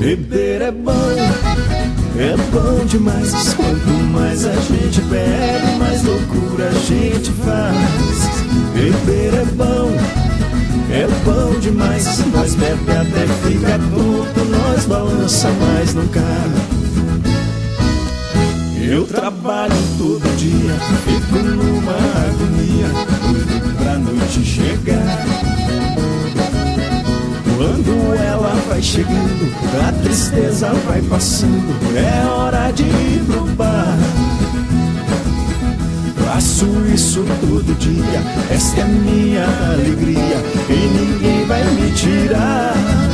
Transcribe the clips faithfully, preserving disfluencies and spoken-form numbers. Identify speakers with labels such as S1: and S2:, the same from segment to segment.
S1: Beber é bom, é bom demais. Quanto mais a gente bebe, mais loucura a gente faz. Beber é bom, é bom demais. Nós bebe até fica tonto, nós balança, mas não cai. Eu trabalho todo dia, fico numa agonia, doido pra noite chegar. Quando ela vai chegando, a tristeza vai passando, é hora de ir pro bar. Faço isso todo dia, esta é minha alegria, e ninguém vai me tirar.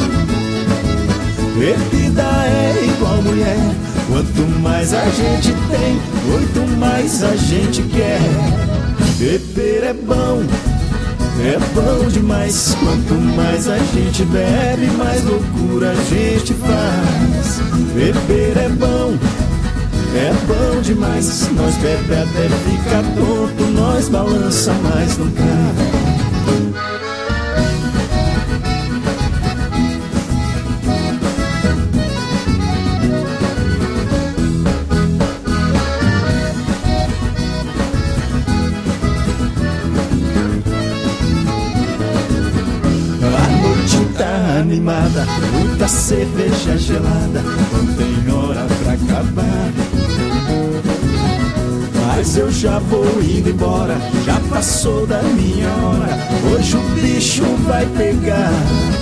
S1: Bebida é igual mulher, quanto mais a gente tem, muito mais a gente quer. Beber é bom, é bom demais. Quanto mais a gente bebe, mais loucura a gente faz. Beber é bom, é bom demais. Nós bebe até fica tonto, nós balança, mas não cai. Animada, muita cerveja gelada, não tem hora pra acabar. Mas eu já vou indo embora, já passou da minha hora, hoje o bicho vai pegar.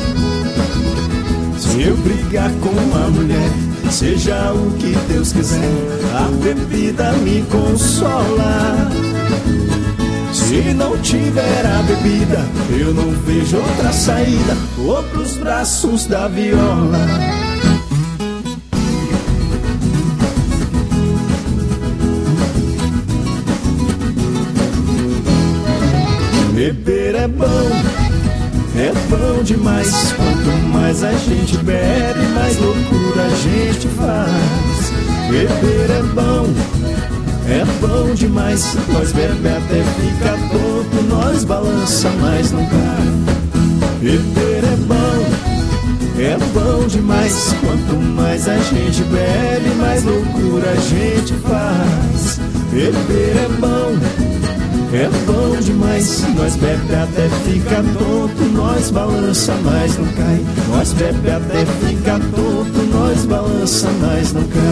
S1: Se eu brigar com a mulher, seja o que Deus quiser, a bebida me consola. Se não tiver a bebida, eu não vejo outra saída, vou pros braços da viola. Beber é bom, é bom demais. Quanto mais a gente bebe, mais loucura a gente faz. Beber é bom, é bom demais. Nós bebe até fica tonto, nós balança, mas não cai. Beber é bom, é bom demais. Quanto mais a gente bebe, mais loucura a gente faz. Beber é bom, é bom demais. Nós bebe até fica tonto, nós balança, mas não cai. Nós bebe até fica tonto, nós balança, mas não cai.